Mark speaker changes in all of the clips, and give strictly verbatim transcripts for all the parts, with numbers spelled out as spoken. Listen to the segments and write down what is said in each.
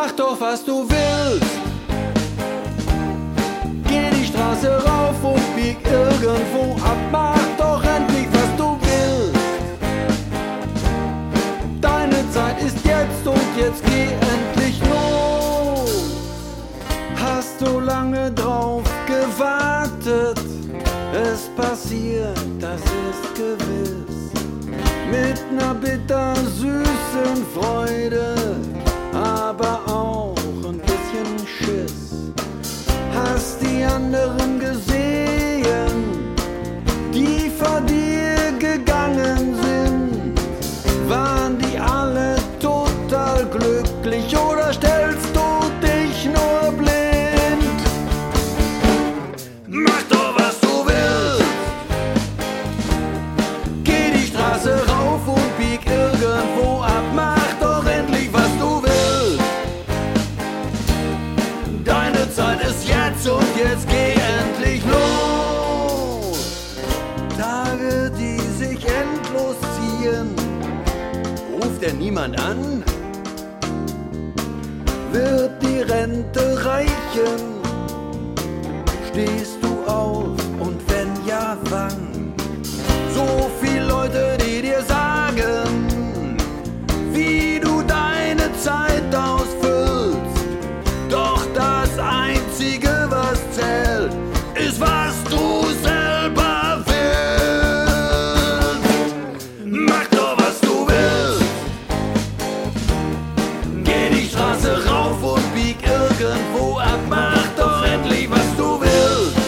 Speaker 1: mach doch, was du willst. Geh die Straße rauf und bieg irgendwo ab. Mach doch endlich, was du willst. Deine Zeit ist jetzt und jetzt geh endlich los. Hast du lange drauf gewartet? Es passiert, das ist gewiss. Mit ner bittersüßen Freude, aber auch ein bisschen Schiss. Hast die anderen gesehen, die vor dir gegangen sind? Waren die alle total glücklich oder stellst du dich nur blind? Mach doch, was du willst. Geh die Straße rauf und bieg irgendwo ab. Mach doch endlich, was du willst. Deine Zeit ist jetzt und jetzt geh endlich los. Tage, die sich endlos ziehen. Ruft denn niemand an? Wird die Rente reichen? Stehst du auf und wenn ja, wann? So viele Leute, die dir sagen, wie du deine Zeit ausfüllst. Doch das Einzige, was zählt, ist, was du selber willst. Mach doch, was du willst. Geh die Straße rauf und bieg irgendwo ab. Mach doch endlich, was du willst.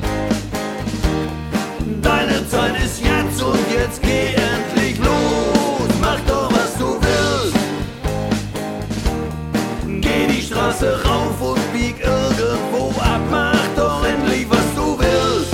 Speaker 1: Deine Zeit ist jetzt und jetzt geh endlich los. Mach doch, was du willst. Geh die Straße rauf und bieg irgendwo ab. Mach doch endlich, was du willst.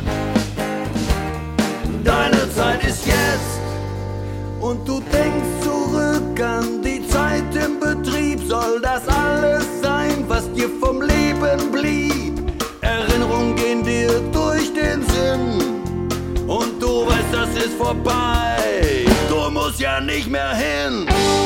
Speaker 1: Deine Zeit ist jetzt. Und du denkst zurück an die Zeit im Betrieb. Soll das alles sein, was dir vom Leben blieb? Erinnerungen gehen dir durch den Sinn. Und du weißt, das ist vorbei. Du musst ja nicht mehr hin.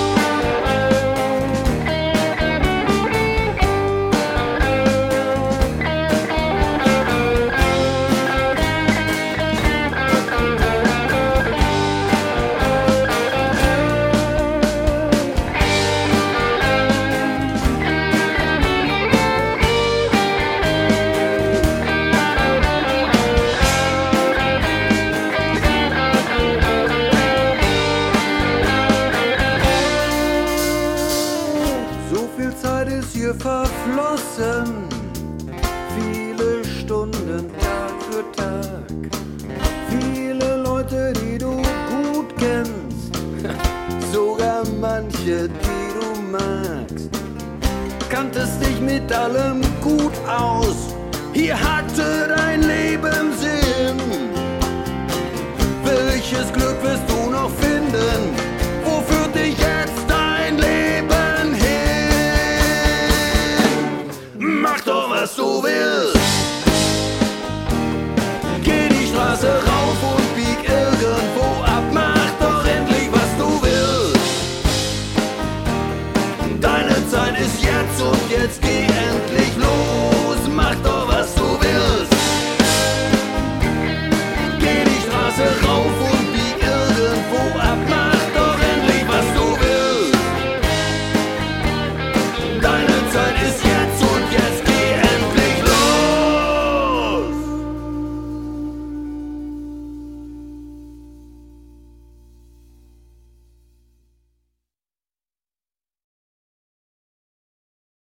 Speaker 1: Verflossen, viele Stunden Tag für Tag, viele Leute, die du gut kennst, sogar manche, die du magst. Kanntest dich mit allem gut aus, hier hatte dein Leben